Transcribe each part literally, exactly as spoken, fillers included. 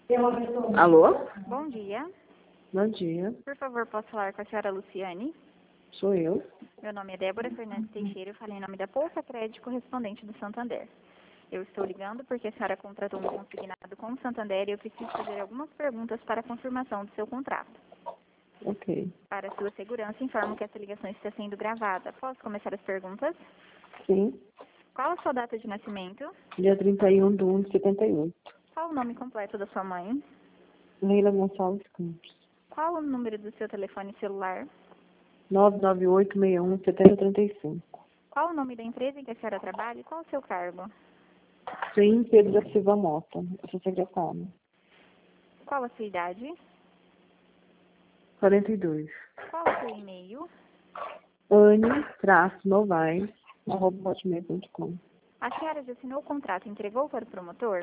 Alô? Bom dia. Bom dia. Por favor, posso falar com a senhora Luciane? Sou eu. Meu nome é Débora Fernandes Teixeira, eu falei em nome da Poupa Crédito correspondente do Santander. Eu estou ligando porque a senhora contratou um consignado com o Santander e eu preciso fazer algumas perguntas para a confirmação do seu contrato. Ok. Para sua segurança, informo que essa ligação está sendo gravada. Posso começar as perguntas? Sim. Qual a sua data de nascimento? Dia trinta e um de um de setenta e oito. Qual o nome completo da sua mãe? Leila Gonçalves Campos. Qual o número do seu telefone celular? nove nove oito seis um sete zero três cinco. Qual o nome da empresa em que a senhora trabalha e qual o seu cargo? Sim, Pedro da Silva Mota. Eu sou secretária. Qual a sua idade? quarenta e dois. Qual o seu e-mail? Anne, traço, Novaes, arroba hotmail ponto com. A senhora já assinou o contrato e entregou para o promotor?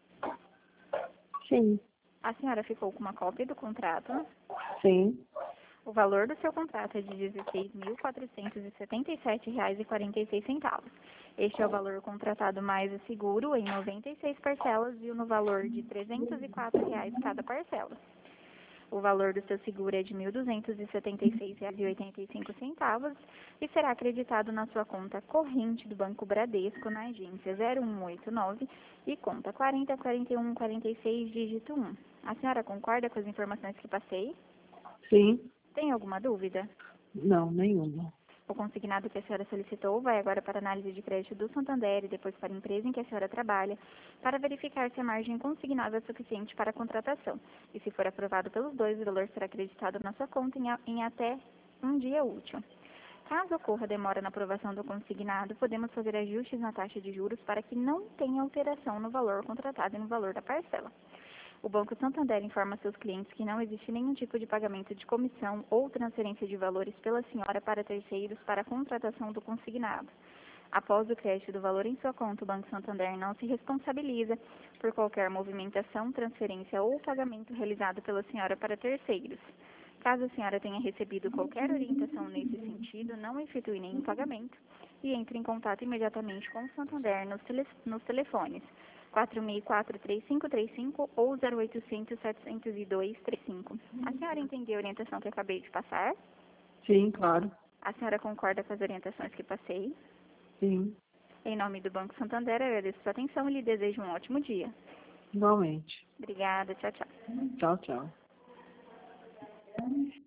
Sim. A senhora ficou com uma cópia do contrato? Sim. O valor do seu contrato é de dezesseis mil quatrocentos e setenta e sete reais e quarenta e seis centavos. Este é o valor contratado mais o seguro em noventa e seis parcelas e no valor de trezentos e quatro reais cada parcela. O valor do seu seguro é de mil duzentos e setenta e seis reais e oitenta e cinco centavos e será acreditado na sua conta corrente do Banco Bradesco na agência zero um oito nove e conta quarenta, quarenta e um, quarenta e seis, dígito um. A senhora concorda com as informações que passei? Sim. Tem alguma dúvida? Não, nenhuma. O consignado que a senhora solicitou vai agora para análise de crédito do Santander e depois para a empresa em que a senhora trabalha, para verificar se a margem consignada é suficiente para a contratação. E se for aprovado pelos dois, o valor será acreditado na sua conta em, a, em até um dia útil. Caso ocorra demora na aprovação do consignado, podemos fazer ajustes na taxa de juros para que não tenha alteração no valor contratado e no valor da parcela. O Banco Santander informa seus clientes que não existe nenhum tipo de pagamento de comissão ou transferência de valores pela senhora para terceiros para a contratação do consignado. Após o crédito do valor em sua conta, o Banco Santander não se responsabiliza por qualquer movimentação, transferência ou pagamento realizado pela senhora para terceiros. Caso a senhora tenha recebido qualquer orientação nesse sentido, não efetue nenhum pagamento e entre em contato imediatamente com o Santander nos, tele, nos telefones quatro seis quatro, três cinco três cinco ou zero oitocentos, setecentos e dois, trinta e cinco. A senhora entendeu a orientação que eu acabei de passar? Sim, claro. A senhora concorda com as orientações que passei? Sim. Em nome do Banco Santander, eu agradeço sua atenção e lhe desejo um ótimo dia. Igualmente. Obrigada, tchau, tchau. Tchau, tchau.